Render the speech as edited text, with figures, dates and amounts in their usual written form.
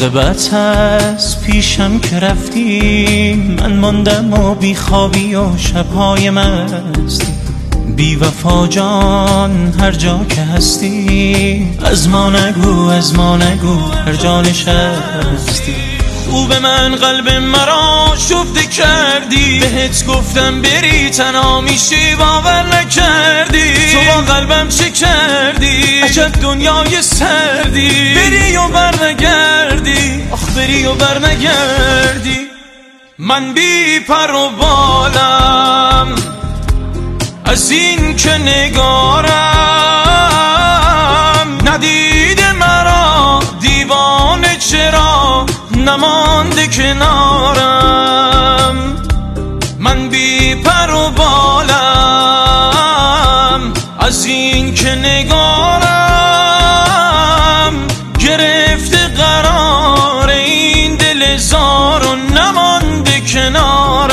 عاقبت از پیشم که رفتی، من ماندم و بیخوابی و شبهای مستی. بی وفا جان هر جا که هستی، از ما نگو از ما نگو هر جا نشستی. خوب من قلب مرا شفته کردی، بهت گفتم بری تنها میشی باور نکردی. تو با قلبم چه کردی؟ عجب دنیای سردی. بری و برنگردی، آخ بری و برنگردی. من بی پر و بالم از این که نگارم، ندیده مرا دیوانه چرا نمانده کنارم. من بی پر و بالم از این که نگارم، گرفته قرار این دل زار و نمانده کنارم.